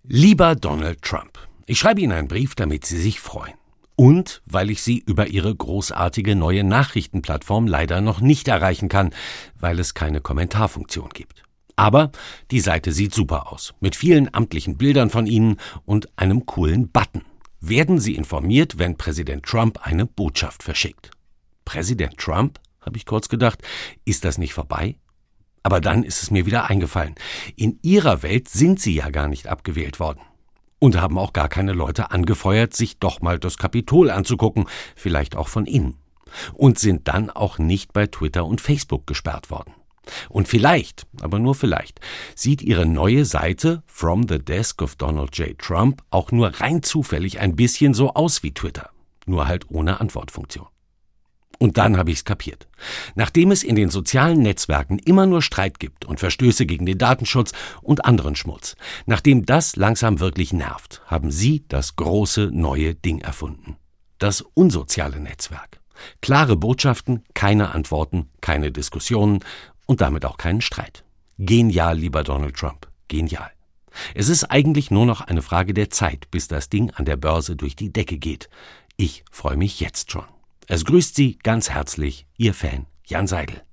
Lieber Donald Trump, ich schreibe Ihnen einen Brief, damit Sie sich freuen. Und weil ich Sie über Ihre großartige neue Nachrichtenplattform leider noch nicht erreichen kann, weil es keine Kommentarfunktion gibt. Aber die Seite sieht super aus, mit vielen amtlichen Bildern von Ihnen und einem coolen Button. Werden Sie informiert, wenn Präsident Trump eine Botschaft verschickt? Präsident Trump, habe ich kurz gedacht, ist das nicht vorbei? Aber dann ist es mir wieder eingefallen. In Ihrer Welt sind Sie ja gar nicht abgewählt worden. Und haben auch gar keine Leute angefeuert, sich doch mal das Kapitol anzugucken, vielleicht auch von Ihnen. Und sind dann auch nicht bei Twitter und Facebook gesperrt worden. Und vielleicht, aber nur vielleicht, sieht Ihre neue Seite From the Desk of Donald J. Trump auch nur rein zufällig ein bisschen so aus wie Twitter. Nur halt ohne Antwortfunktion. Und dann habe ich's kapiert. Nachdem es in den sozialen Netzwerken immer nur Streit gibt und Verstöße gegen den Datenschutz und anderen Schmutz, nachdem das langsam wirklich nervt, haben Sie das große neue Ding erfunden. Das unsoziale Netzwerk. Klare Botschaften, keine Antworten, keine Diskussionen und damit auch keinen Streit. Genial, lieber Donald Trump. Genial. Es ist eigentlich nur noch eine Frage der Zeit, bis das Ding an der Börse durch die Decke geht. Ich freue mich jetzt schon. Es grüßt Sie ganz herzlich, Ihr Fan Jan Seidel.